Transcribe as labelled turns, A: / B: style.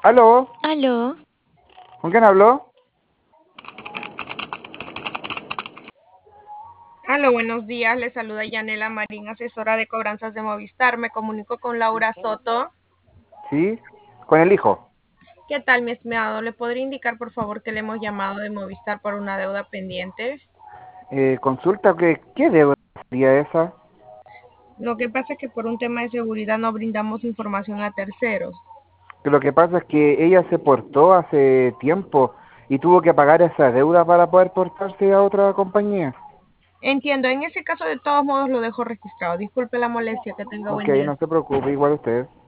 A: ¿Aló?
B: Aló,
A: ¿Con quién habló?
C: Aló, buenos días. Le saluda Yanela Marín, asesora de cobranzas de Movistar. Me comunico con Laura Soto.
A: Sí, con el hijo.
C: ¿Qué tal, mi estimado? ¿Le podría indicar, por favor, que le hemos llamado de Movistar por una deuda pendiente?
A: Consulta que, ¿qué deuda sería esa?
C: Lo que pasa es que por un tema de seguridad no brindamos información a terceros.
A: Que lo que pasa es que ella se portó hace tiempo y tuvo que pagar esa deuda para poder portarse a otra compañía.
C: Entiendo, en ese caso de todos modos lo dejo registrado. Disculpe la molestia, que tenga
A: Ok,
C: buen día.
A: no se preocupe, igual usted.